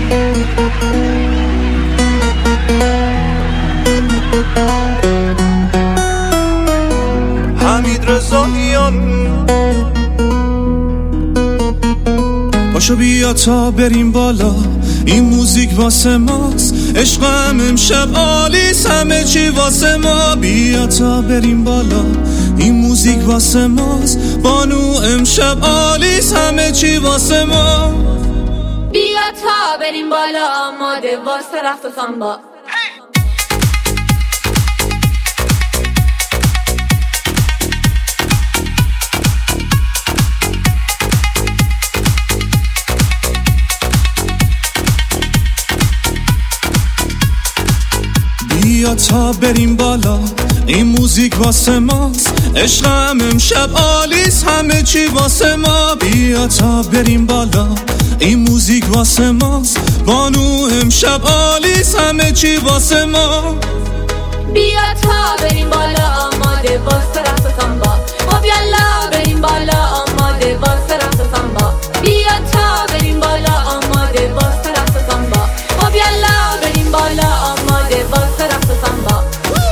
حمید رضاییان پاشو بیا تا بریم بالا، این موزیک واسه ماست، عشقم امشب آلیس، همه چی واسه ما. بیا تا بریم بالا، این موزیک واسه ماست، بانو امشب آلیس، همه چی واسه ما. بیا تا بریم بالا، آماده واسه رقص سامبا. بیا تا بریم بالا، این موزیک واسه ماست، عشقم امشب آلیس، همه چی واسه ما. بیا تا بریم بالا، این موزیک واسه ماست، بانو امشب آلیس، همه چی واسه ما. بیا تا بریم بالا، آماده واسه رقص سامبا. خب یالا بریم بالا، آماده واسه رقص سامبا. بیا تا بریم بالا، آماده واسه رقص سامبا. خب یالا بریم بالا، آماده واسه رقص سامبا.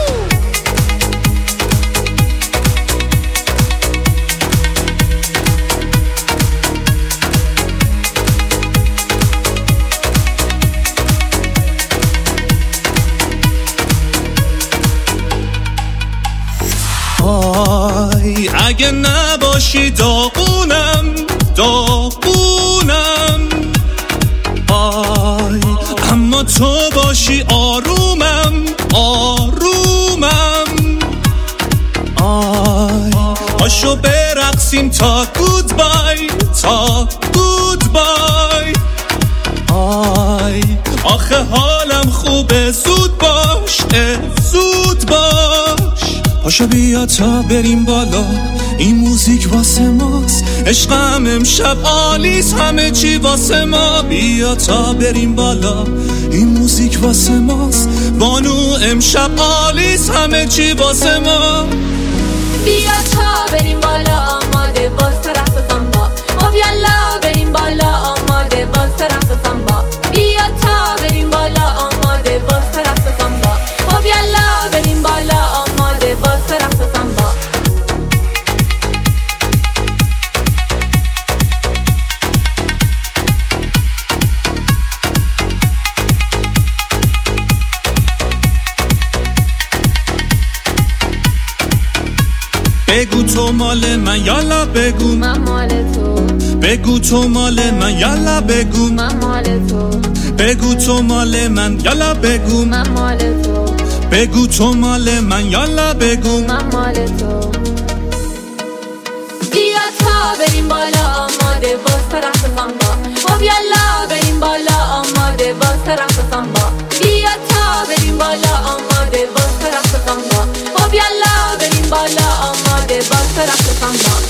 آی اگه نباشی داغونم، داغونم. آی اما تو باشی آرومم، آرومم. آی پاشو برقصیم تا گودبای، تا گودبای. آی آخه حالم خوبه، زود باش، زود باش. پاشو بیا تا بریم بالا، این موزیک واسه ماست، عشقم امشب آلیس، همه چی واسه ما. بیا تا بریم بالا، این موزیک واسه ماست، بانو امشب آلیس، همه چی واسه ما. بیا تا بریم بالا، آماده واسه رقص سامبا. خب یالا بریم بالا، آماده واسه رقص سامبا. بیا تا بریم بالا، آماده واسه رقص سامبا. خب یالا بریم بالا، آماده واسه رقص سامبا. بگو تو مال من، یالا بگو من مال تو. بگو تو مال من، یالا بگو من مال تو. بگو تو مال من، یالا بگو من مال تو. بگو تو مال من، یالا بگو من مال تو. بیا تا بریم بالا، آماده واسه رقص سامبا. خب یالا بریم بالا، آماده واسه رقص سامبا. بیا تا بریم بالا، آماده واسه رقص سامبا. خب یالا بریم بالا، آماده واسه رقص سامبا.